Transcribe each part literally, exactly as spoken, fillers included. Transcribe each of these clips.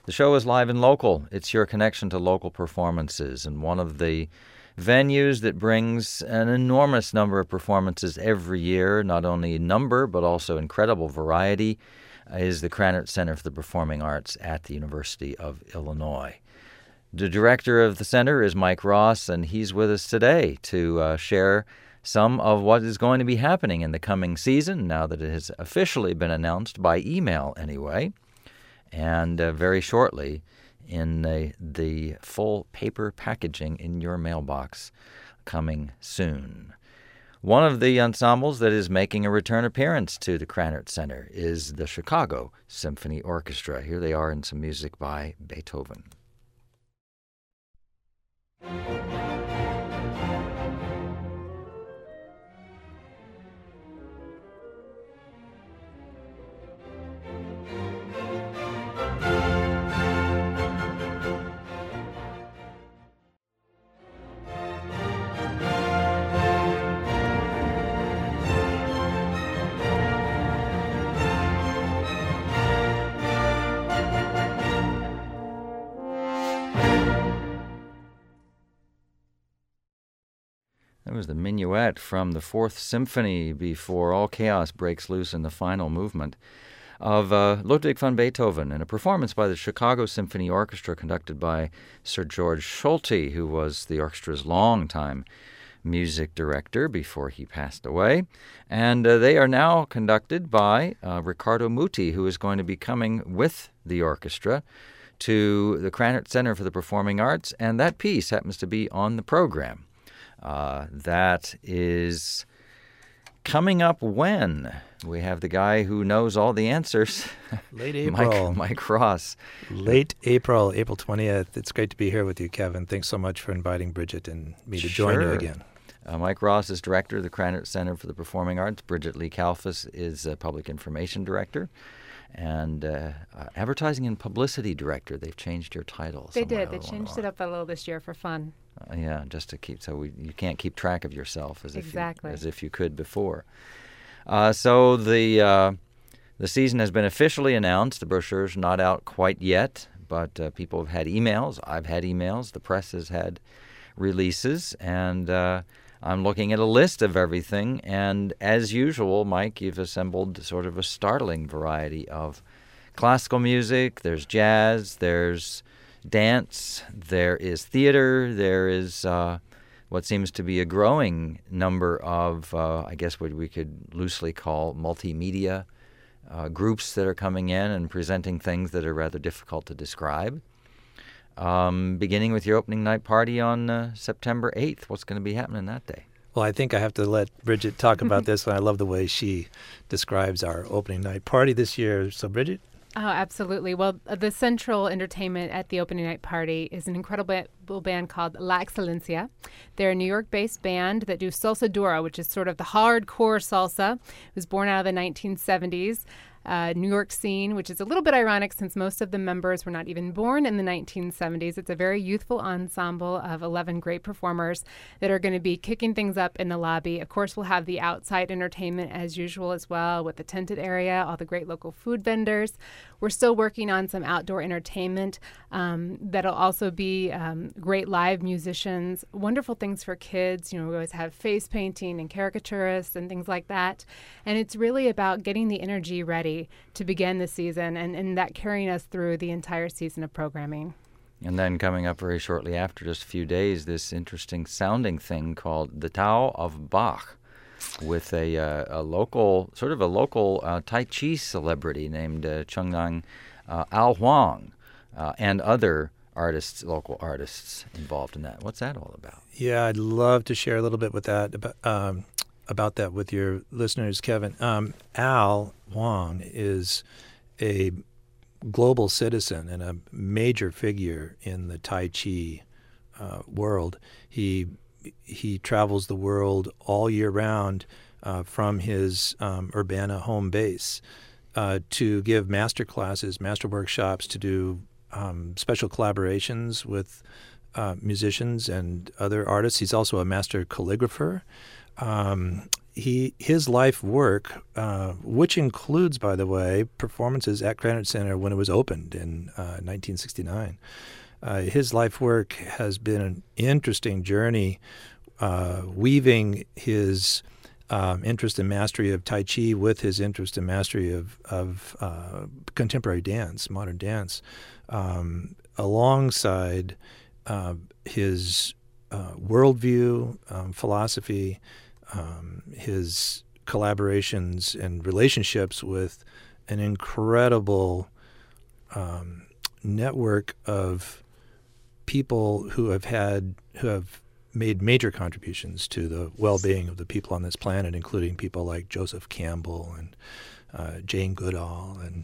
The show is live and local. It's your connection to local performances, and one of the venues that brings an enormous number of performances every year, not only number but also incredible variety, is the Krannert Center for the Performing Arts at the University of Illinois. The director of the center is Mike Ross, and he's with us today to uh, share some of what is going to be happening in the coming season, now that it has officially been announced by email anyway, and uh, very shortly in the, the full paper packaging in your mailbox coming soon. One of the ensembles that is making a return appearance to the Krannert Center is the Chicago Symphony Orchestra. Here they are in some music by Beethoven. That was the minuet from the Fourth Symphony before all chaos breaks loose in the final movement of uh, Ludwig van Beethoven, in a performance by the Chicago Symphony Orchestra conducted by Sir George Solti, who was the orchestra's longtime music director before he passed away. And uh, they are now conducted by uh, Riccardo Muti, who is going to be coming with the orchestra to the Krannert Center for the Performing Arts, and that piece happens to be on the program. Uh, that is coming up when? We have the guy who knows all the answers. Late April. Mike, Mike Ross. Late April, April twentieth. It's great to be here with you, Kevin. Thanks so much for inviting Bridget and me to Sure. join you again. Uh, Mike Ross is director of the Krannert Center for the Performing Arts. Bridget Lee Kalfas is uh, public information director. And uh, uh, advertising and publicity director. They've changed your title. They did. They changed it up a little this year for fun. Uh, yeah, just to keep, so we, you can't keep track of yourself as exactly. if you, as if you could before. Uh, so the uh, the season has been officially announced. The brochure's not out quite yet, but uh, people have had emails. I've had emails. The press has had releases, and uh, I'm looking at a list of everything. And as usual, Mike, you've assembled sort of a startling variety of classical music. There's jazz. There's dance, there is theater, there is uh, what seems to be a growing number of, uh, I guess what we could loosely call multimedia uh, groups that are coming in and presenting things that are rather difficult to describe. Um, beginning with your opening night party on uh, September eighth, what's going to be happening that day? Well, I think I have to let Bridget talk about this, and I love the way she describes our opening night party this year. So, Bridget? Oh, absolutely. Well, uh, the central entertainment at the opening night party is an incredible band called La Excelencia. They're a New York-based band that do salsa dura, which is sort of the hardcore salsa. It was born out of the nineteen seventies. Uh, New York scene, which is a little bit ironic since most of the members were not even born in the nineteen seventies. It's a very youthful ensemble of eleven great performers that are going to be kicking things up in the lobby. Of course, we'll have the outside entertainment as usual as well, with the tented area, all the great local food vendors. We're still working on some outdoor entertainment um, that'll also be um, great live musicians, wonderful things for kids. You know, we always have face painting and caricaturists and things like that. And it's really about getting the energy ready to begin the season, and, and that carrying us through the entire season of programming. And then coming up very shortly after, just a few days, this interesting sounding thing called the Tao of Bach, with a, uh, a local, sort of a local uh, Tai Chi celebrity named uh, Chungnang uh, Al Huang, uh, and other artists, local artists involved in that. What's that all about? Yeah, I'd love to share a little bit with that about, um, about that with your listeners, Kevin. Um, Al Huang is a global citizen and a major figure in the Tai Chi uh, world. He he travels the world all year round uh, from his um, Urbana home base uh, to give master classes, master workshops, to do um, special collaborations with uh, musicians and other artists. He's also a master calligrapher. Um, he his life work, uh, which includes, by the way, performances at Granite Center when it was opened in uh, nineteen sixty-nine. Uh, his life work has been an interesting journey, uh, weaving his um, interest and mastery of Tai Chi with his interest and mastery of, of uh, contemporary dance, modern dance, um, alongside uh, his uh, worldview, um, philosophy, um, his collaborations and relationships with an incredible um, network of people who have had who have made major contributions to the well-being of the people on this planet, including people like Joseph Campbell and uh, Jane Goodall and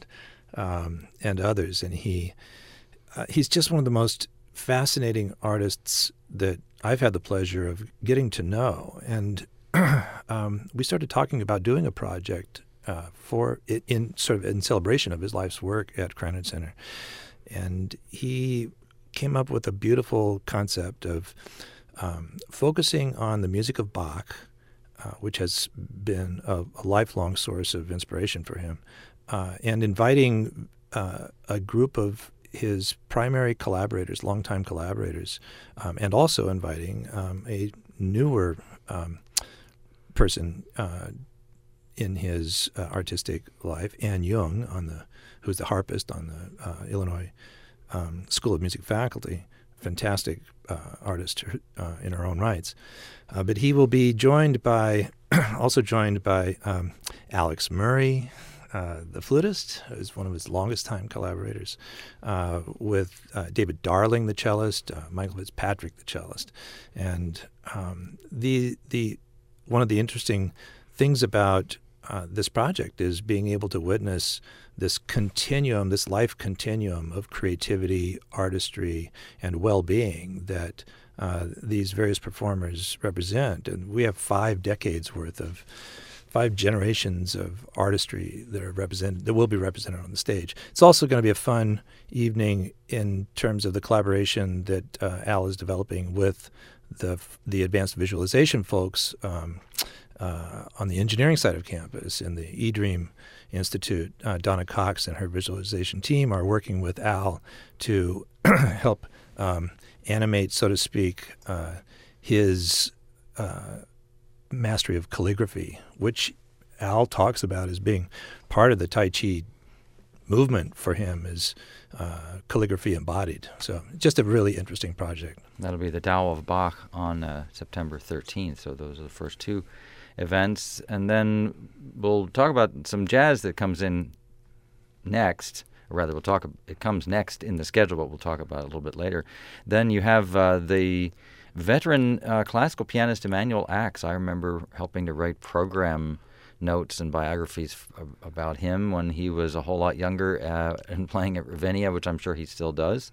um, and others. And he uh, he's just one of the most fascinating artists that I've had the pleasure of getting to know. And um, we started talking about doing a project uh, for it in sort of in celebration of his life's work at Granite Center, and he came up with a beautiful concept of um, focusing on the music of Bach, uh, which has been a, a lifelong source of inspiration for him, uh, and inviting uh, a group of his primary collaborators, longtime collaborators, um, and also inviting um, a newer um, person uh, in his uh, artistic life, Ann Jung, on the who's the harpist on the uh, Illinois Um, School of Music faculty, fantastic uh, artist uh, in her own rights. Uh, but he will be joined by, also joined by um, Alex Murray, uh, the flutist, who's one of his longest time collaborators, uh, with uh, David Darling, the cellist, uh, Michael Fitzpatrick, the cellist. And um, the the one of the interesting things about uh, this project is being able to witness this continuum, this life continuum of creativity, artistry, and well-being that uh, these various performers represent. And we have five decades worth of, five generations of artistry that are represented, that will be represented on the stage. It's also going to be a fun evening in terms of the collaboration that uh, Al is developing with the the advanced visualization folks um, uh, on the engineering side of campus in the eDream Institute. uh, Donna Cox and her visualization team are working with Al to help um, animate, so to speak, uh, his uh, mastery of calligraphy, which Al talks about as being part of the Tai Chi movement for him, is uh, calligraphy embodied. So just a really interesting project. That'll be the Tao of Bach on uh, September thirteenth. So those are the first two events. And then we'll talk about some jazz that comes in next. Or rather, we'll talk. It comes next in the schedule, but we'll talk about it a little bit later. Then you have uh, the veteran uh, classical pianist Emanuel Ax. I remember helping to write program notes and biographies f- about him when he was a whole lot younger uh, and playing at Ravinia, which I'm sure he still does.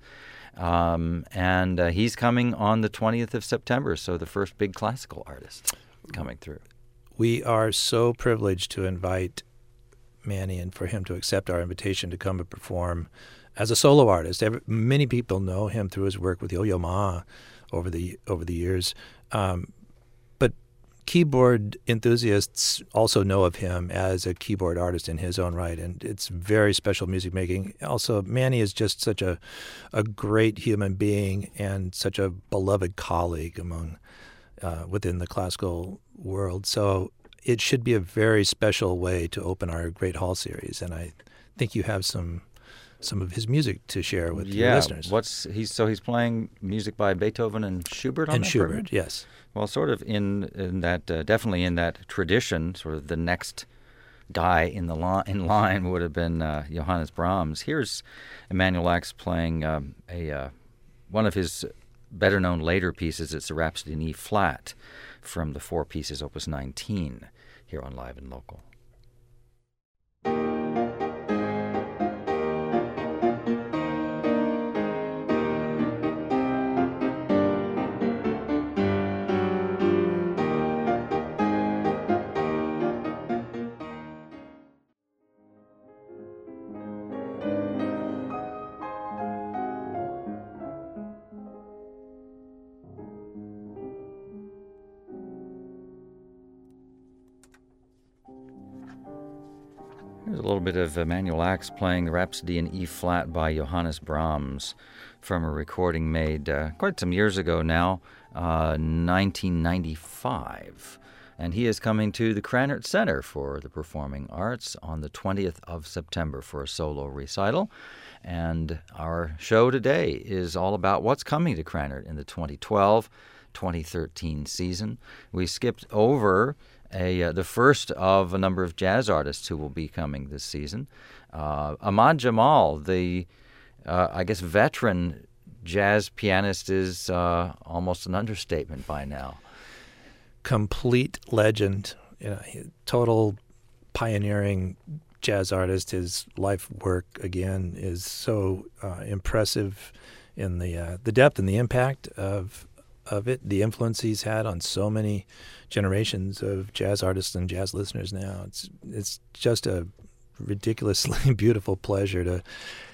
Um, and uh, he's coming on the twentieth of September, so the first big classical artist coming through. We are so privileged to invite Manny and for him to accept our invitation to come and perform as a solo artist. Every, many people know him through his work with Yo-Yo Ma over the over the years. Um, but keyboard enthusiasts also know of him as a keyboard artist in his own right, and it's very special music making. Also, Manny is just such a a great human being and such a beloved colleague among uh, within the classical world. So it should be a very special way to open our Great Hall series, and I think you have some some of his music to share with yeah, your listeners. What's he's so he's playing music by Beethoven and Schubert on and that Schubert, program? yes. Well, sort of in in that uh, definitely in that tradition, sort of the next guy in the li- in line would have been uh, Johannes Brahms. Here's Emanuel Ax playing um, a uh, one of his better known later pieces. It's a Rhapsody in E flat from the four pieces Opus nineteen here on Live and Local. There's a little bit of Emanuel Ax playing Rhapsody in E flat by Johannes Brahms from a recording made uh, quite some years ago now, uh, nineteen ninety-five. And he is coming to the Krannert Center for the Performing Arts on the twentieth of September for a solo recital. And our show today is all about what's coming to Krannert in the twenty twelve twenty thirteen season. We skipped over a uh, the first of a number of jazz artists who will be coming this season. Uh, Ahmad Jamal, the, uh, I guess, veteran jazz pianist is uh, almost an understatement by now. Complete legend, you know, total pioneering jazz artist. His life work, again, is so uh, impressive in the uh, the depth and the impact of of it, the influence he's had on so many generations of jazz artists and jazz listeners now. It's it's just a ridiculously beautiful pleasure to,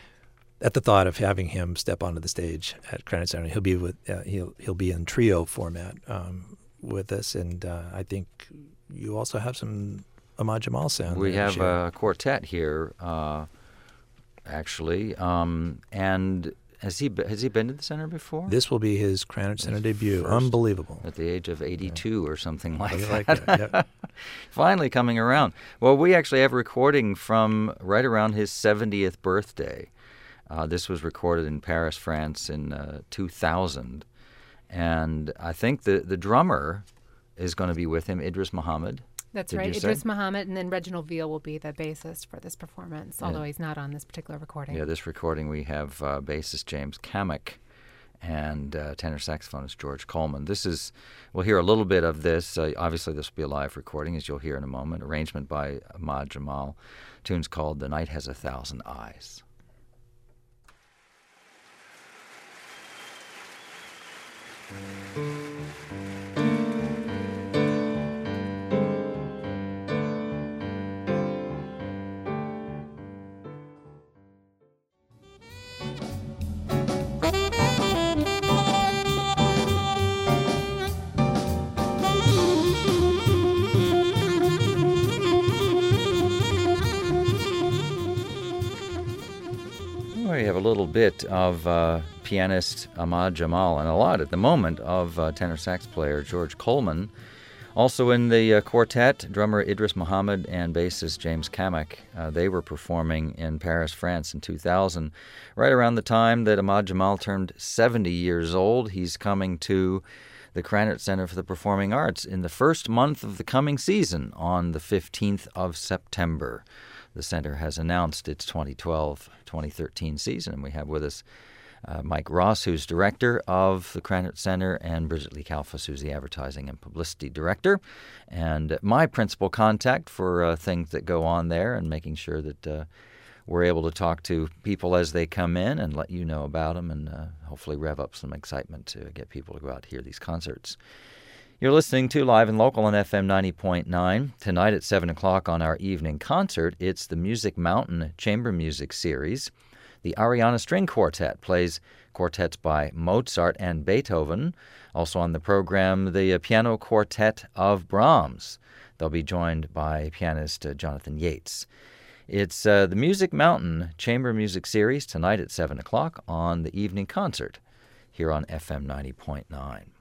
at the thought of having him step onto the stage at Krannert Center. He'll be with uh, he'll he'll be in trio format um, with us, and uh, I think you also have some Ahmad Jamal sound. We have a quartet here, uh, actually, um, and. Has he has he been to the center before? This will be his Krannert Center debut. First, Unbelievable. At the age of eighty-two yeah. or something like that. Like that. Yep. Finally coming around. Well, we actually have a recording from right around his seventieth birthday. Uh, this was recorded in Paris, France in uh, two thousand. And I think the, the drummer is going to be with him, Idris Muhammad. That's Did right, you Idris say? Muhammad, and then Reginald Veal will be the bassist for this performance, although yeah. he's not on this particular recording. Yeah, this recording we have uh, bassist James Kamek and uh, tenor saxophonist George Coleman. This is, we'll hear a little bit of this. Uh, obviously, this will be a live recording, as you'll hear in a moment. Arrangement by Ahmad Jamal. Tune's called The Night Has a Thousand Eyes. We have a little bit of uh, pianist Ahmad Jamal and a lot at the moment of uh, tenor sax player George Coleman. Also in the uh, quartet, drummer Idris Muhammad and bassist James Kamek. Uh, they were performing in Paris, France in two thousand. Right around the time that Ahmad Jamal turned seventy years old, he's coming to the Krannert Center for the Performing Arts in the first month of the coming season on the fifteenth of September. The center has announced its twenty twelve twenty thirteen season, and we have with us uh, Mike Ross, who's director of the Krannert Center, and Bridget Lee Kalfas, who's the advertising and publicity director, and my principal contact for uh, things that go on there and making sure that uh, we're able to talk to people as they come in and let you know about them and uh, hopefully rev up some excitement to get people to go out to hear these concerts. You're listening to Live and Local on F M ninety point nine. Tonight at seven o'clock on our evening concert, it's the Music Mountain Chamber Music Series. The Ariana String Quartet plays quartets by Mozart and Beethoven. Also on the program, the uh, Piano Quartet of Brahms. They'll be joined by pianist uh, Jonathan Yates. It's uh, the Music Mountain Chamber Music Series tonight at seven o'clock on the evening concert here on F M ninety point nine.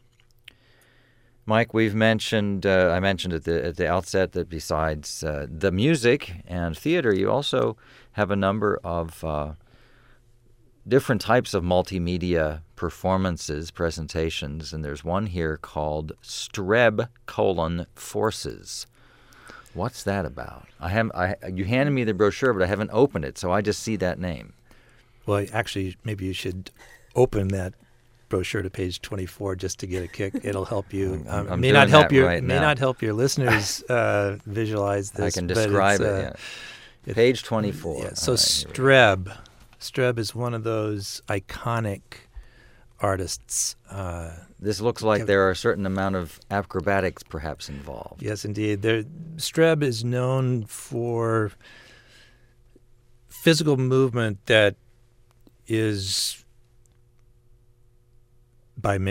Mike, we've mentioned, uh, I mentioned at the at the outset that besides uh, the music and theater, you also have a number of uh, different types of multimedia performances, presentations, and there's one here called Streb colon Forces. What's that about? I haven't. I you handed me the brochure, but I haven't opened it, so I just see that name. Well, actually, maybe you should open that brochure to page twenty-four just to get a kick. It'll help you. I'm, Um, I'm may doing not help that your right may now. not help your listeners uh, visualize this. I can but describe it's, it. uh, Yeah. Page twenty-four. Yeah, so All right, here we go. Streb, Streb is one of those iconic artists. Uh, This looks like there are a certain amount of acrobatics perhaps involved. yes, indeed. There, Streb is known for physical movement that is, by many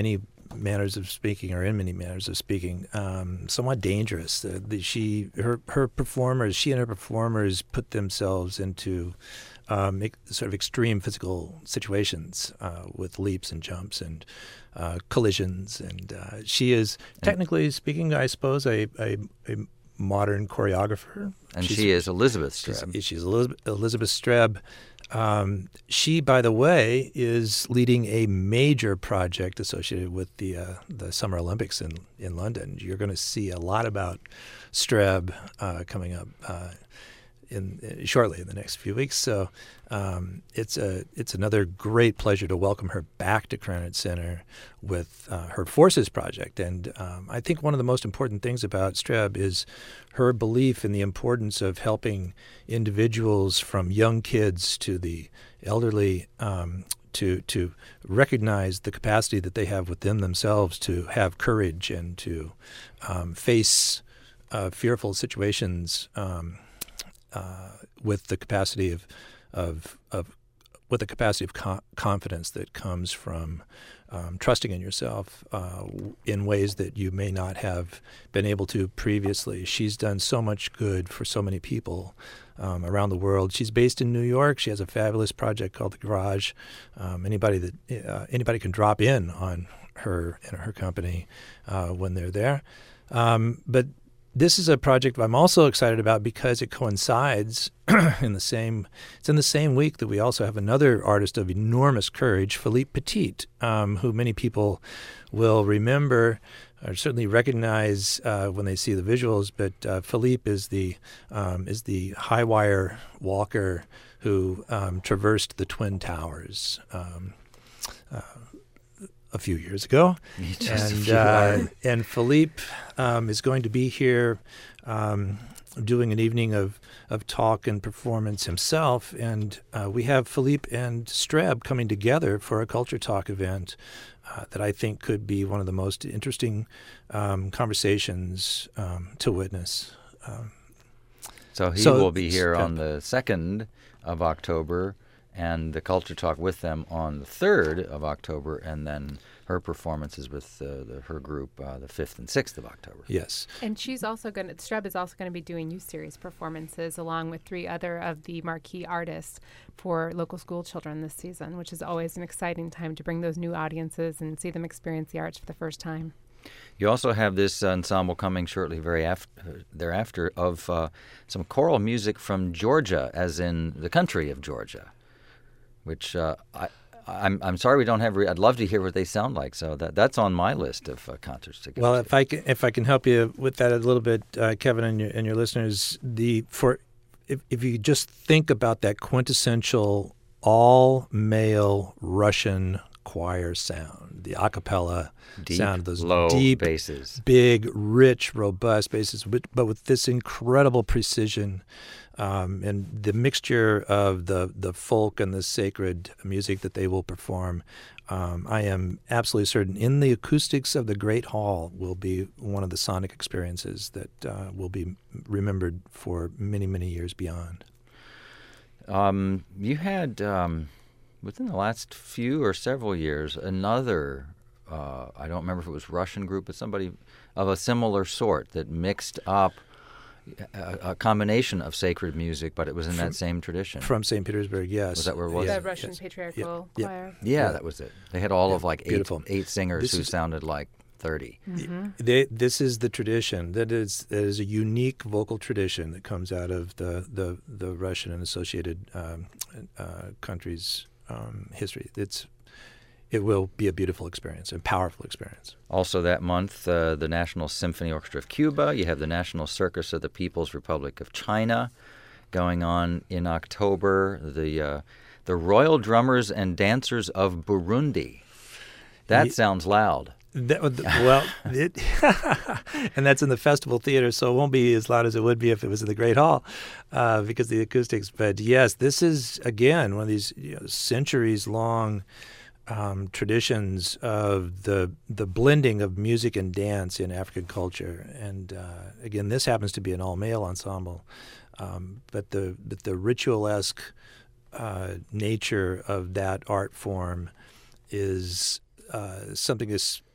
manners of speaking, or in many manners of speaking, um, somewhat dangerous. Uh, the, she, her, her performers, she and her performers put themselves into um, sort of extreme physical situations uh, with leaps and jumps and uh, collisions. And uh, she is, technically speaking, I suppose, a, a, a modern choreographer. And she's, she is Elizabeth Streb. She's, she's Elizabeth, Elizabeth Streb. Um, she, by the way, is leading a major project associated with the uh, the Summer Olympics in, in London. You're going to see a lot about Streb uh, coming up uh, in, in shortly in the next few weeks. So um, it's a it's another great pleasure to welcome her back to Krannert Center with uh, her Forces project. And um, I think one of the most important things about Streb is her belief in the importance of helping individuals, from young kids to the elderly, um, to to recognize the capacity that they have within themselves to have courage and to um, face uh, fearful situations um, uh, with the capacity of of of with the capacity of co- confidence that comes from um, trusting in yourself uh, in ways that you may not have been able to previously. She's done so much good for so many people um, around the world. She's based in New York. She has a fabulous project called The Garage. Um, anybody that uh, anybody can drop in on her and her company uh, when they're there. Um, but this is a project I'm also excited about because it coincides in the same. It's in the same week that we also have another artist of enormous courage, Philippe Petit, um, who many people will remember or certainly recognize uh, when they see the visuals. But uh, Philippe is the um, is the high wire walker who um, traversed the Twin Towers Um, uh, a few years ago, Just and a few uh, and Philippe um, is going to be here um, doing an evening of, of talk and performance himself, and uh, we have Philippe and Streb coming together for a Culture Talk event uh, that I think could be one of the most interesting um, conversations um, to witness. Um, So he so will be here Streb. on the second of October, and the Culture Talk with them on the third of October, and then her performances with uh, the, her group uh, the fifth and sixth of October. Yes. And she's also going to, Streb is also going to be doing youth series performances along with three other of the marquee artists for local school children this season, which is always an exciting time to bring those new audiences and see them experience the arts for the first time. You also have this ensemble coming shortly very after, thereafter of uh, some choral music from Georgia, as in the country of Georgia, which uh, I, I'm I'm sorry we don't have. Re- I'd love to hear what they sound like. So that that's on my list of uh, concerts to go Well, to. if I can, if I can help you with that a little bit, uh, Kevin, and your and your listeners, the for if if you just think about that quintessential all male Russian choir sound, the a cappella Deep, sound, those low deep basses, big, rich, robust basses, but, but with this incredible precision. Um, and the mixture of the, the folk and the sacred music that they will perform, um, I am absolutely certain in the acoustics of the Great Hall will be one of the sonic experiences that uh, will be remembered for many, many years beyond. Um, you had, um, within the last few or several years, another, uh, I don't remember if it was Russian group, but somebody of a similar sort that mixed up A, a combination of sacred music, but it was in from, that same tradition. From Saint Petersburg, yes. Was that where it was? The Yeah, Russian yes. Patriarchal Yeah, Choir. Yeah, Yeah. that was it. They had all Yeah, of like eight, beautiful. eight singers This who is- sounded like thirty. Mm-hmm. They, this is the tradition. That is that is a unique vocal tradition that comes out of the the, the Russian and associated um, uh, countries' um, history. It's it will be a beautiful experience, a powerful experience. Also that month, uh, the National Symphony Orchestra of Cuba. You have the National Circus of the People's Republic of China going on in October. The uh, the Royal Drummers and Dancers of Burundi. That Ye- sounds loud. That, well, it, and that's in the Festival Theater, so it won't be as loud as it would be if it was in the Great Hall, uh, because of the acoustics. But yes, this is again one of these you know, centuries-long um, traditions of the the blending of music and dance in African culture. And uh, again, this happens to be an all-male ensemble, um, but the but the ritualesque uh, nature of that art form is uh, something that's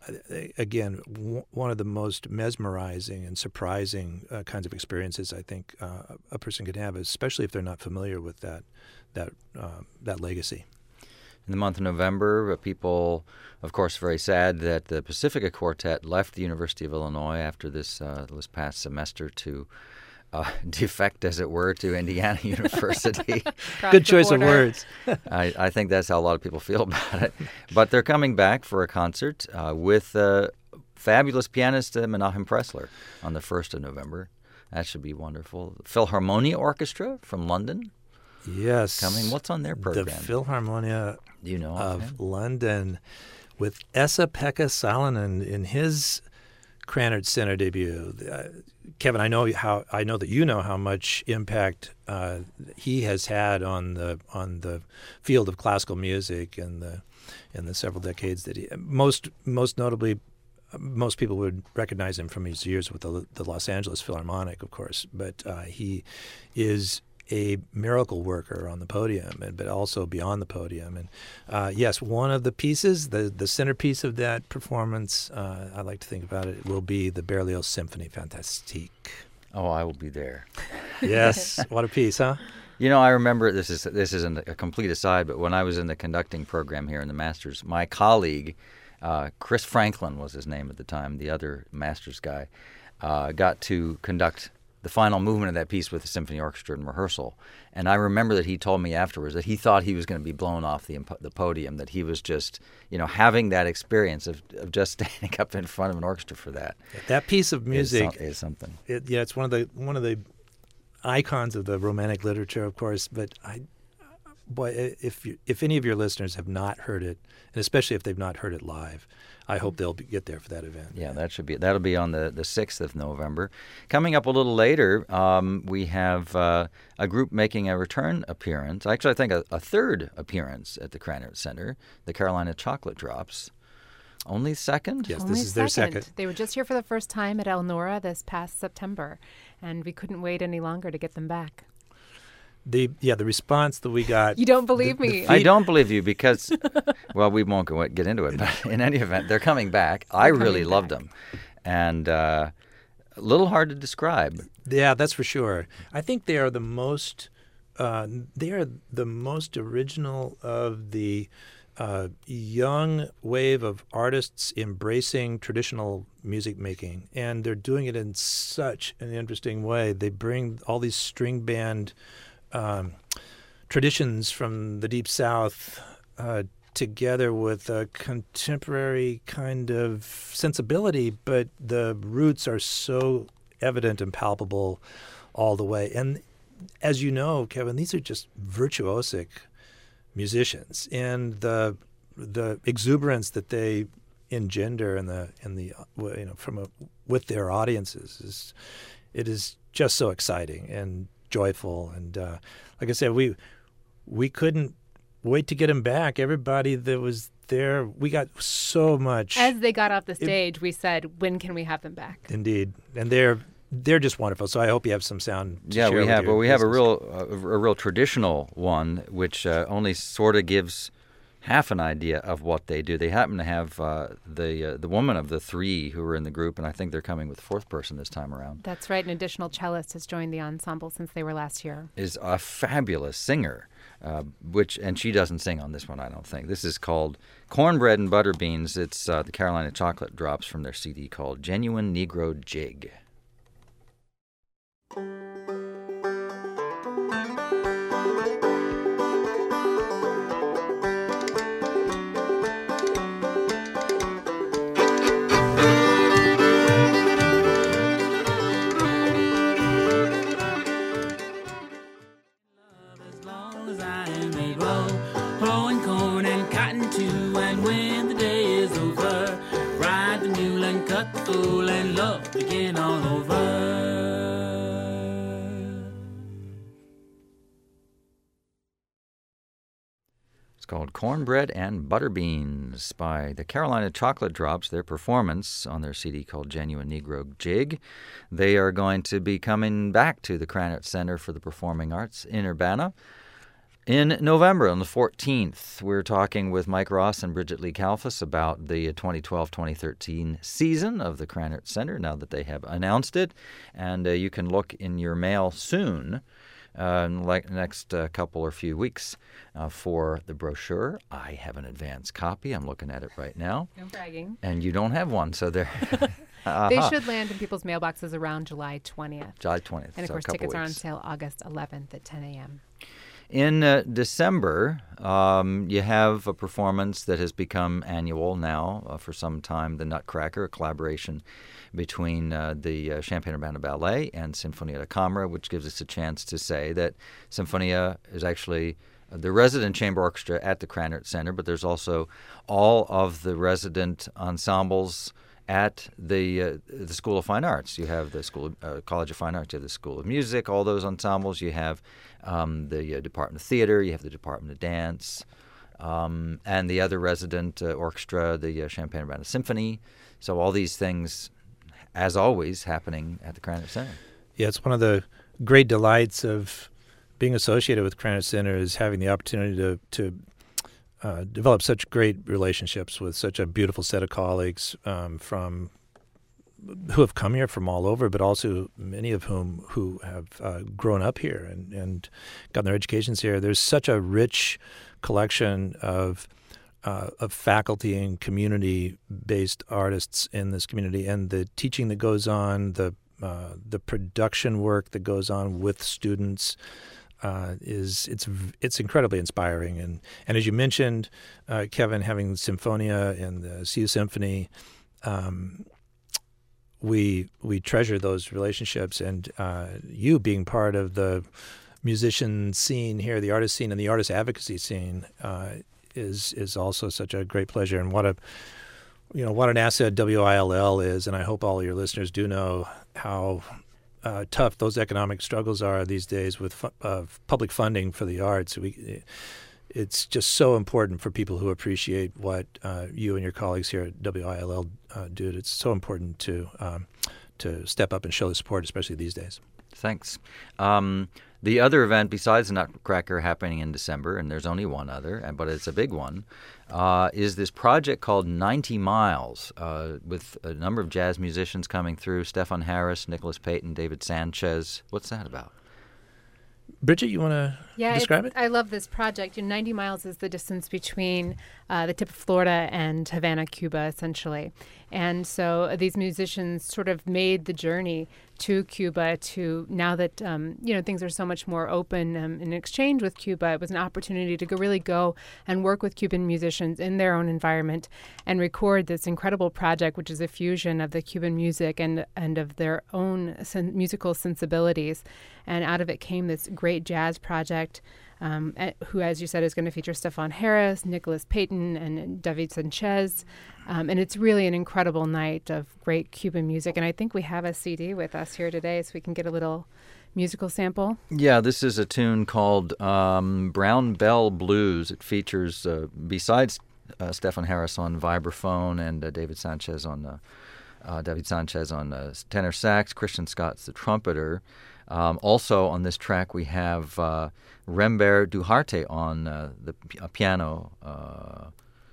again, w- one of the most mesmerizing and surprising uh, kinds of experiences I think uh, a person can have, especially if they're not familiar with that that uh, that legacy. In the month of November, uh, people, of course, very sad that the Pacifica Quartet left the University of Illinois after this uh, this past semester to uh, defect, as it were, to Indiana University. Good choice of words. I, I think that's how a lot of people feel about it. But they're coming back for a concert uh, with uh, fabulous pianist uh, Menachem Pressler on the first of November. That should be wonderful. Philharmonia Orchestra from London. Yes. Coming. What's on their program? The Philharmonia Do you know of offhand? London with Esa-Pekka Salonen in his Krannert Center debut. Uh, Kevin, I know how I know that you know how much impact uh, he has had on the on the field of classical music in the in the several decades that he most most notably most people would recognize him from his years with the, the Los Angeles Philharmonic, of course, but uh, he is a miracle worker on the podium, and but also beyond the podium. And uh, yes, one of the pieces, the the centerpiece of that performance, uh, I like to think about it, will be the Berlioz Symphony Fantastique. Oh, I will be there. Yes, what a piece, huh? You know, I remember, this is this isn't a complete aside, but when I was in the conducting program here in the Masters, my colleague, uh, Chris Franklin was his name at the time, the other Masters guy, uh, got to conduct the final movement of that piece with the symphony orchestra in rehearsal. And I remember that he told me afterwards that he thought he was going to be blown off the the podium, that he was just, you know, having that experience of, of just standing up in front of an orchestra for that. That piece of music is, is something. It, yeah, it's one of the one of the icons of the Romantic literature, of course. But I, boy, if you, if any of your listeners have not heard it, and especially if they've not heard it live, I hope they'll be, get there for that event. Yeah, that should be that'll be on the, the sixth of November. Coming up a little later, um, we have uh, a group making a return appearance. Actually, I think a, a third appearance at the Krannert Center, the Carolina Chocolate Drops. Only second? Yes, Only this is their second. They were just here for the first time at Elnora this past September, and we couldn't wait any longer to get them back. The yeah, the response that we got. You don't believe the, the me. I don't believe you because, well, we won't go, get into it. But in any event, they're coming back. I They're really coming loved back. them, and uh, a little hard to describe. Yeah, that's for sure. I think they are the most. Uh, they are the most original of the uh, young wave of artists embracing traditional music making, and they're doing it in such an interesting way. They bring all these string band um, traditions from the Deep South uh, together with a contemporary kind of sensibility, but the roots are so evident and palpable all the way. And as you know, Kevin, these are just virtuosic musicians, and the the exuberance that they engender in the in the you know from a, with their audiences is it is just so exciting and joyful. And uh, like I said, we we couldn't wait to get them back. Everybody that was there, we got so much. As they got off the stage, it, we said, "When can we have them back?" Indeed, and they're. They're just wonderful. So I hope you have some sound to yeah, share we with have. your Well, we have a listeners. real, uh, a real traditional one, which uh, only sort of gives half an idea of what they do. They happen to have uh, the uh, the woman of the three who were in the group, and I think they're coming with a fourth person this time around. That's right. An additional cellist has joined the ensemble since they were last year. Is a fabulous singer, uh, which and she doesn't sing on this one, I don't think. This is called Cornbread and Butter Beans. It's uh, the Carolina Chocolate Drops from their C D called Genuine Negro Jig. It's called Cornbread and Butter Beans by the Carolina Chocolate Drops, their performance on their C D called Genuine Negro Jig. They are going to be coming back to the Krannert Center for the Performing Arts in Urbana In November, on the fourteenth, we're talking with Mike Ross and Bridget Lee Kalfas about the twenty twelve twenty thirteen season of the Krannert Center, now that they have announced it. And uh, you can look in your mail soon, uh, in like the next uh, couple or few weeks, uh, for the brochure. I have an advance copy. I'm looking at it right now. No bragging. And you don't have one, so there. Uh-huh. They should land in people's mailboxes around July twentieth. July twentieth. And, of so course, a couple tickets weeks. are on sale August eleventh at ten a.m. In uh, December, um, you have a performance that has become annual now uh, for some time, the Nutcracker, a collaboration between uh, the uh, Champaign-Urbana Ballet and Sinfonia da Camera, which gives us a chance to say that Sinfonia is actually the resident chamber orchestra at the Krannert Center, but there's also all of the resident ensembles at the uh, the School of Fine Arts. You have the School of, uh, College of Fine Arts, you have the School of Music, all those ensembles. You have um, the uh, Department of Theater, you have the Department of Dance, um, and the other resident uh, orchestra, the uh, Champaign-Urbana Symphony. So all these things, as always, happening at the Krannert Center. Yeah, it's one of the great delights of being associated with Krannert Center is having the opportunity to to Uh, develop such great relationships with such a beautiful set of colleagues um, from who have come here from all over, but also many of whom who have uh, grown up here and, and gotten their educations here. There's such a rich collection of uh, of faculty and community-based artists in this community, and the teaching that goes on, the uh, the production work that goes on with students. Uh, is it's it's incredibly inspiring, and and as you mentioned, uh, Kevin, having Sinfonia and the C U Symphony, um, we we treasure those relationships, and uh, you being part of the musician scene here, the artist scene, and the artist advocacy scene uh, is is also such a great pleasure, and what a you know what an asset W I L L is, and I hope all of your listeners do know how. Uh, tough those economic struggles are these days with fu- uh, public funding for the arts. We, it's just so important for people who appreciate what uh, you and your colleagues here at W I L L uh, do. It's so important to um, to step up and show the support, especially these days. Thanks. Um, the other event besides the Nutcracker happening in December, and there's only one other, but it's a big one, uh, is this project called ninety miles uh, with a number of jazz musicians coming through, Stefan Harris, Nicholas Payton, David Sanchez. What's that about? Bridget, you want to yeah, describe it? I love this project. You know, ninety miles is the distance between uh, the tip of Florida and Havana, Cuba, essentially. And so these musicians sort of made the journey to Cuba to, now that, um, you know, things are so much more open um, in exchange with Cuba, it was an opportunity to go really go and work with Cuban musicians in their own environment and record this incredible project, which is a fusion of the Cuban music and, and of their own sen- musical sensibilities. And out of it came this great jazz project, um, who, as you said, is going to feature Stefan Harris, Nicholas Payton, and David Sanchez. Um, and it's really an incredible night of great Cuban music. And I think we have a C D with us here today, so we can get a little musical sample. Yeah, this is a tune called um, Brown Bell Blues. It features, uh, besides uh, Stefan Harris on vibraphone and uh, David Sanchez on uh, uh, David Sanchez on uh, tenor sax, Christian Scott's the trumpeter. Um, also on this track we have uh, Rember Duharte on uh, the p- uh, piano. Uh,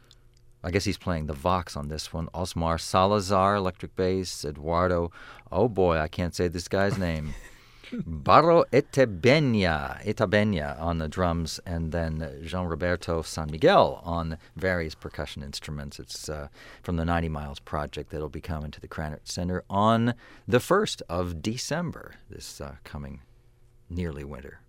I guess he's playing the Vox on this one. Osmar Salazar, electric bass. Eduardo, oh boy, I can't say this guy's name. Barro Etabenia, Etabenia on the drums, and then Jean Roberto San Miguel on various percussion instruments. It's uh, from the ninety miles project that'll be coming to the Krannert Center on the first of December, this uh, coming nearly winter.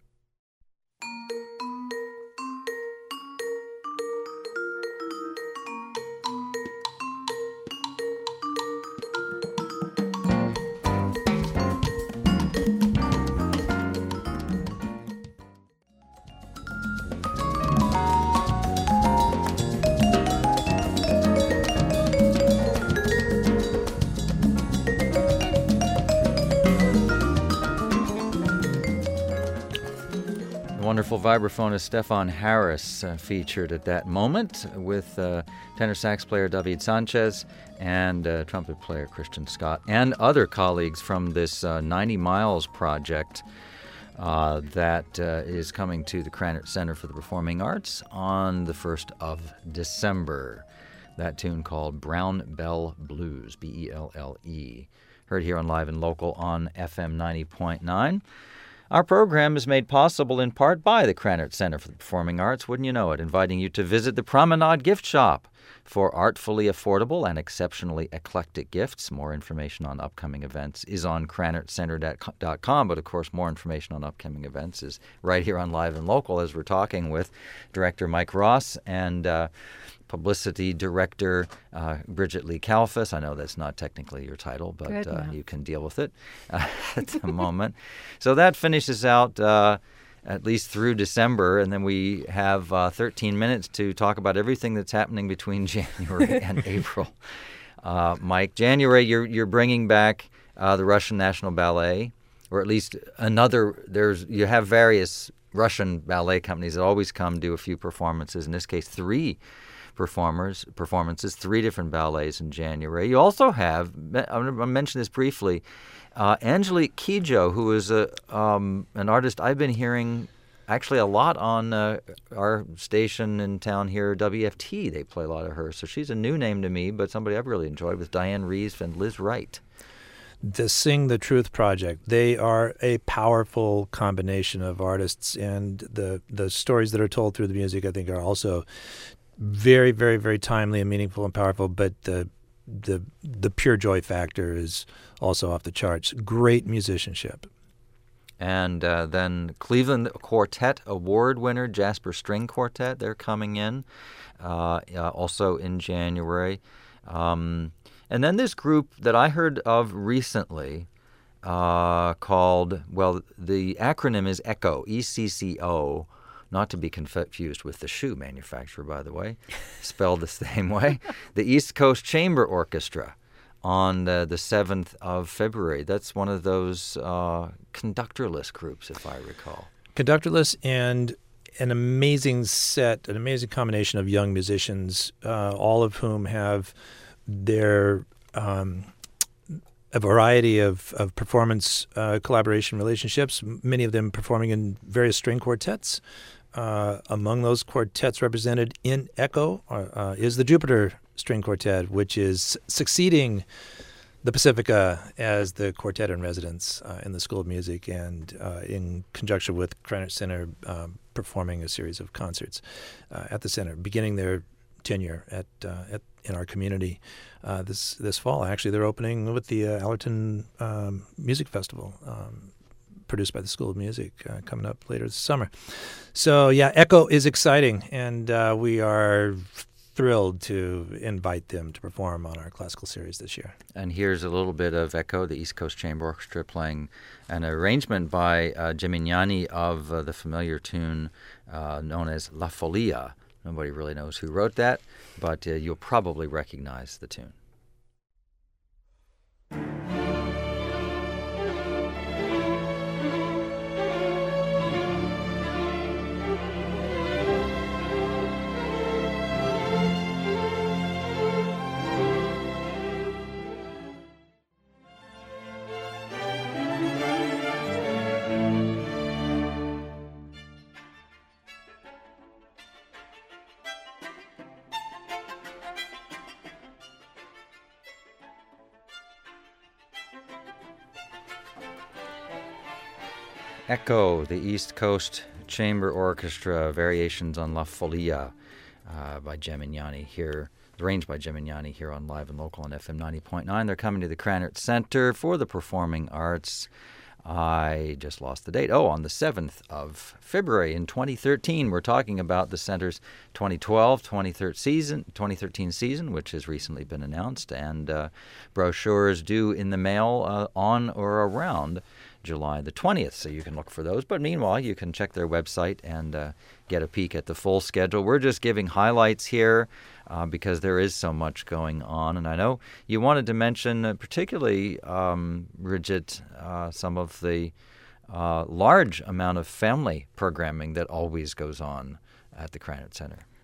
Wonderful vibraphonist Stefan Harris uh, featured at that moment with uh, tenor sax player David Sanchez and uh, trumpet player Christian Scott and other colleagues from this uh, ninety miles project. Uh, that uh, is coming to the Krannert Center for the Performing Arts on the first of December. That tune called Brown Bell Blues, B E L L E. Heard here on Live and Local on F M ninety point nine. Our program is made possible in part by the Krannert Center for the Performing Arts, wouldn't you know it, inviting you to visit the Promenade Gift Shop for artfully affordable and exceptionally eclectic gifts. More information on upcoming events is on krannert center dot com, but of course more information on upcoming events is right here on Live and Local as we're talking with Director Mike Ross and uh, Publicity Director uh, Bridget Lee Kalfas. I know that's not technically your title, but uh, you can deal with it uh, at the moment. So that finishes out uh, at least through December, and then we have uh, thirteen minutes to talk about everything that's happening between January and April. Uh, Mike, January, you're you're bringing back uh, the Russian National Ballet, or at least another. There's you have various Russian ballet companies that always come do a few performances. In this case, three performers performances, three different ballets in January. You also have, I'm going to mention this briefly, uh, Angelique Kidjo, who is a um, an artist I've been hearing actually a lot on uh, our station in town here, W F T. They play a lot of her. So she's a new name to me, but somebody I've really enjoyed with Diane Reeves and Liz Wright. The Sing the Truth Project. They are a powerful combination of artists, and the the stories that are told through the music, I think, are also very, very, very timely and meaningful and powerful. But the the the pure joy factor is also off the charts. Great musicianship. And uh, then Cleveland Quartet Award winner Jasper String Quartet, they're coming in uh, uh, also in January. Um, and then this group that I heard of recently uh, called, well, the acronym is ECCO, E C C O, not to be confused with the shoe manufacturer, by the way, spelled the same way, the East Coast Chamber Orchestra on the, the seventh of February. That's one of those uh, conductorless groups, if I recall. Conductorless, and an amazing set, an amazing combination of young musicians, uh, all of whom have their um, a variety of, of performance uh, collaboration relationships, many of them performing in various string quartets. Uh, among those quartets represented in ECCO uh, is the Jupiter String Quartet, which is succeeding the Pacifica as the quartet in residence uh, in the School of Music, and uh, in conjunction with Krannert Center, um, performing a series of concerts uh, at the center, beginning their tenure at, uh, at in our community uh, this this fall. Actually, they're opening with the uh, Allerton um, Music Festival, um, produced by the School of Music, uh, coming up later this summer. So, yeah, ECCO is exciting, and uh, we are thrilled to invite them to perform on our classical series this year. And here's a little bit of ECCO, the East Coast Chamber Orchestra, playing an arrangement by uh, Gemignani of uh, the familiar tune uh, known as La Folia. Nobody really knows who wrote that, but uh, you'll probably recognize the tune. ECCO, the East Coast Chamber Orchestra, variations on La Folia uh, by Gemignani here, arranged by Gemignani here on Live and Local on F M ninety point nine. They're coming to the Krannert Center for the Performing Arts. I just lost the date. Oh, on the seventh of February in twenty thirteen. We're talking about the Center's twenty twelve twenty thirteen season, twenty thirteen season, which has recently been announced, and uh, brochures due in the mail uh, on or around July the twentieth, so you can look for those. But meanwhile, you can check their website and uh, get a peek at the full schedule. We're just giving highlights here uh, because there is so much going on. And I know you wanted to mention uh, particularly, um, Bridget, uh, some of the uh, large amount of family programming that always goes on at the Krannert Center.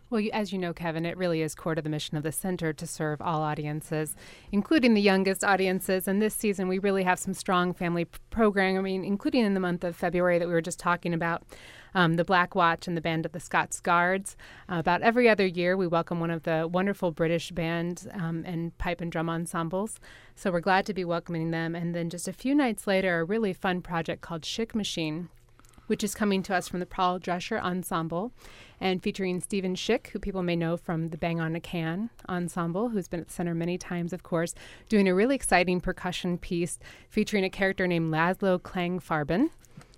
Well, you, as you know, Kevin, it really is core to the mission of the center to serve all audiences, including the youngest audiences. And this season, we really have some strong family p- programming, including in the month of February that we were just talking about, um, the Black Watch and the Band of the Scots Guards. Uh, about every other year, we welcome one of the wonderful British band um, and pipe and drum ensembles. So we're glad to be welcoming them. And then just a few nights later, a really fun project called Chick Machine, which is coming to us from the Paul Drescher Ensemble and featuring Stephen Schick, who people may know from the Bang on a Can Ensemble, who's been at the center many times, of course, doing a really exciting percussion piece featuring a character named Laszlo Klangfarben,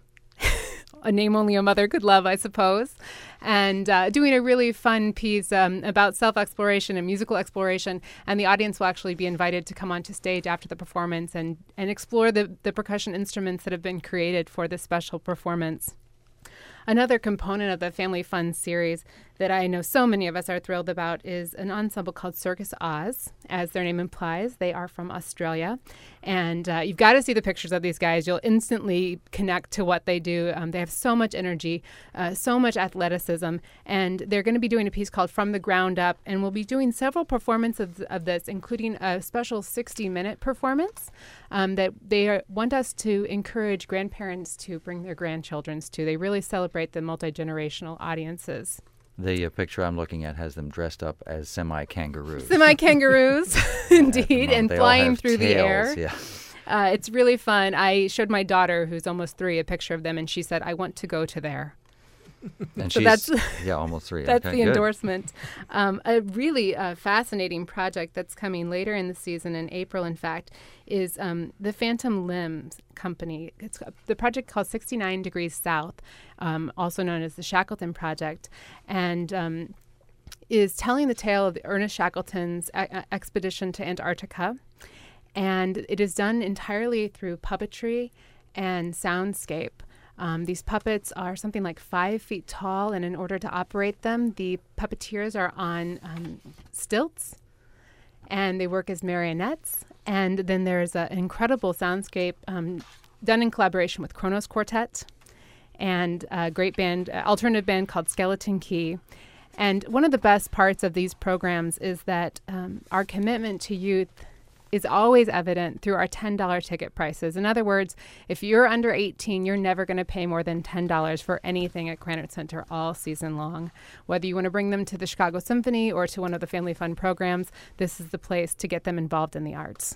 a name only a mother could love, I suppose, and uh, doing a really fun piece um, about self-exploration and musical exploration. And the audience will actually be invited to come onto stage after the performance and, and explore the, the percussion instruments that have been created for this special performance. Another component of the Family Fun series that I know so many of us are thrilled about is an ensemble called Circus Oz. As their name implies, they are from Australia. And uh, you've got to see the pictures of these guys. You'll instantly connect to what they do. Um, they have so much energy, uh, so much athleticism. And they're going to be doing a piece called From the Ground Up. And we'll be doing several performances of, of this, including a special sixty-minute performance um, that they are, want us to encourage grandparents to bring their grandchildren to. They really celebrate the multi-generational audiences. The uh, picture I'm looking at has them dressed up as semi-kangaroos. Semi-kangaroos, indeed, Well, and they all flying have through the tails, air. Yeah. Uh, it's really fun. I showed my daughter, who's almost three, a picture of them, and she said, I want to go to there. And So she's, that's- yeah, almost three. That's Okay, the good. endorsement. Um, a really uh, fascinating project that's coming later in the season, in April, in fact, is um, the Phantom Limbs Company. It's uh, the project called sixty-nine Degrees South, um, also known as the Shackleton Project, and um, is telling the tale of Ernest Shackleton's e- expedition to Antarctica. And it is done entirely through puppetry and soundscape. Um, these puppets are something like five feet tall, and in order to operate them, the puppeteers are on um, stilts, and they work as marionettes. And then there's a, an incredible soundscape um, done in collaboration with Kronos Quartet and a great band, uh, alternative band called Skeleton Key. And one of the best parts of these programs is that um, our commitment to youth is always evident through our ten dollars ticket prices. In other words, if you're under eighteen, you're never going to pay more than ten dollars for anything at Krannert Center all season long. Whether you want to bring them to the Chicago Symphony or to one of the Family Fun programs, this is the place to get them involved in the arts.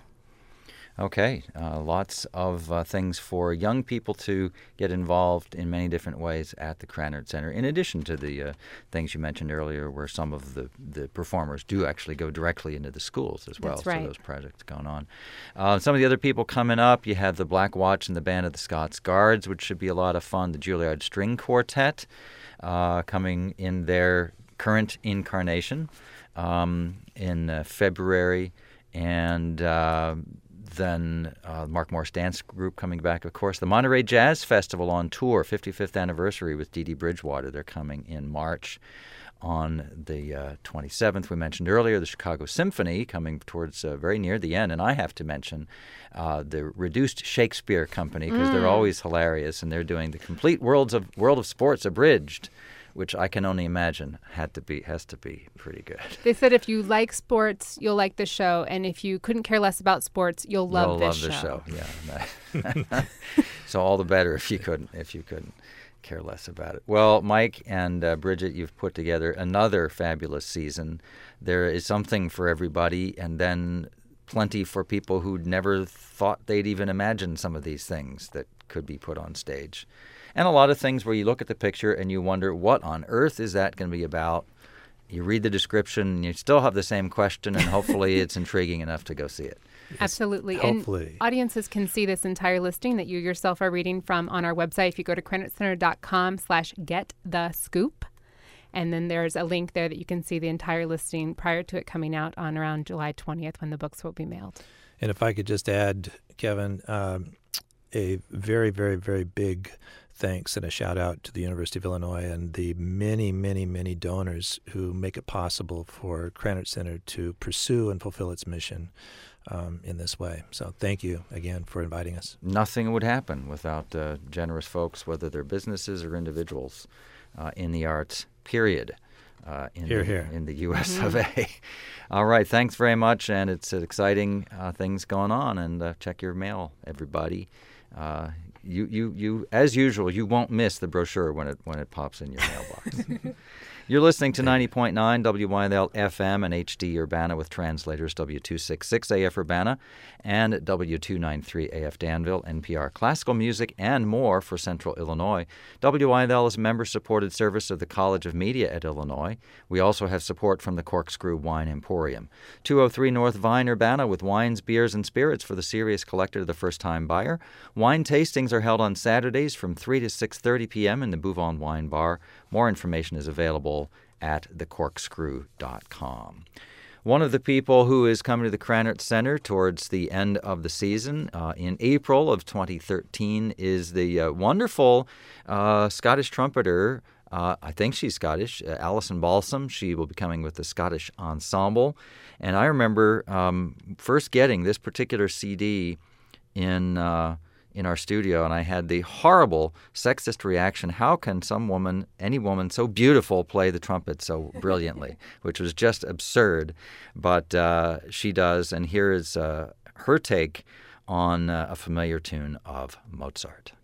Okay, uh, lots of uh, things for young people to get involved in many different ways at the Krannert Center, in addition to the uh, things you mentioned earlier where some of the, the performers do actually go directly into the schools as well. That's right. So those projects going on. Uh, some of the other people coming up, you have the Black Watch and the Band of the Scots Guards, which should be a lot of fun. The Juilliard String Quartet uh, coming in their current incarnation um, in uh, February, and uh, then uh, Mark Morris Dance Group coming back, of course. The Monterey Jazz Festival on tour, fifty-fifth anniversary with Dee Dee Bridgewater. They're coming in March on the uh, twenty-seventh. We mentioned earlier the Chicago Symphony coming towards uh, very near the end. And I have to mention uh, the Reduced Shakespeare Company, because mm. they're always hilarious, and they're doing the Complete Worlds of World of Sports Abridged, which I can only imagine had to be has to be pretty good. They said if you like sports, you'll like the show, and if you couldn't care less about sports, you'll love you'll this love show. the show. Yeah. So all the better if you couldn't if you couldn't care less about it. Well, Mike and uh, Bridget, you've put together another fabulous season. There is something for everybody, and then plenty for people who'd never thought they'd even imagine some of these things that could be put on stage. And a lot of things where you look at the picture and you wonder, what on earth is that going to be about? You read the description and you still have the same question, and hopefully it's intriguing enough to go see it. Yes, absolutely. Hopefully. And audiences can see this entire listing that you yourself are reading from on our website. If you go to krannertcenter.com slash get the scoop, and then there's a link there that you can see the entire listing prior to it coming out on around July twentieth when the books will be mailed. And if I could just add, Kevin, um, a very, very, very big thanks and a shout out to the University of Illinois and the many, many, many donors who make it possible for Krannert Center to pursue and fulfill its mission um, in this way. So thank you again for inviting us. Nothing would happen without uh, generous folks, whether they're businesses or individuals uh, in the arts, period. uh, in, Here, the, here. in the U S of A. All right, thanks very much, and it's exciting uh, things going on, and uh, check your mail, everybody. Uh, you, you, you, as usual, you won't miss the brochure when it when it pops in your mailbox. You're listening to ninety point nine W Y L F M and H D Urbana with translators W two sixty-six A F Urbana and W two ninety-three A F Danville, N P R classical music, and more for Central Illinois. W Y L is a member-supported service of the College of Media at Illinois. We also have support from the Corkscrew Wine Emporium. two oh three North Vine, Urbana, with wines, beers, and spirits for the serious collector, the first-time buyer. Wine tastings are held on Saturdays from three to six thirty p.m. in the Bouvon Wine Bar. More information is available at the corkscrew dot com. One of the people who is coming to the Krannert Center towards the end of the season uh, in April of twenty thirteen is the uh, wonderful uh, Scottish trumpeter, uh, I think she's Scottish, uh, Alison Balsam. She will be coming with the Scottish Ensemble. And I remember um, first getting this particular C D in... Uh, in our studio, and I had the horrible sexist reaction, how can some woman, any woman so beautiful, play the trumpet so brilliantly, which was just absurd. But uh, she does, and here is uh, her take on uh, a familiar tune of Mozart.